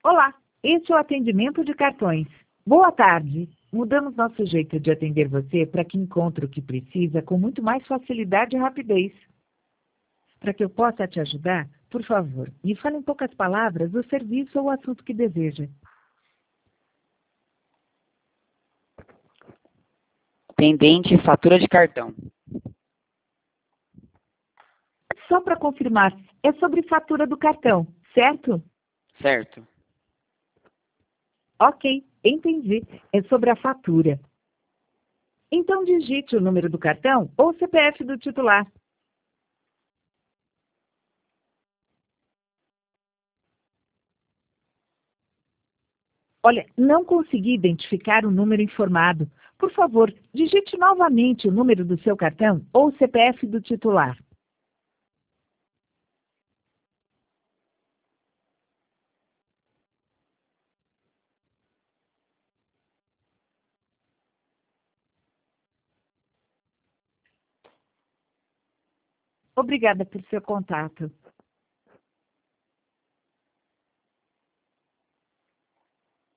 Olá, este é o atendimento de cartões. Boa tarde. Mudamos nosso jeito de atender você para que encontre o que precisa com muito mais facilidade e rapidez. Para que eu possa te ajudar, por favor, me fale em poucas palavras o serviço ou o assunto que deseja. Pendente fatura de cartão. Só para confirmar, é sobre fatura do cartão, certo? Certo. Ok, entendi. É sobre a fatura. Então digite o número do cartão ou o CPF do titular. Olha, não consegui identificar o número informado. Por favor, digite novamente o número do seu cartão ou o CPF do titular. Obrigada por seu contato.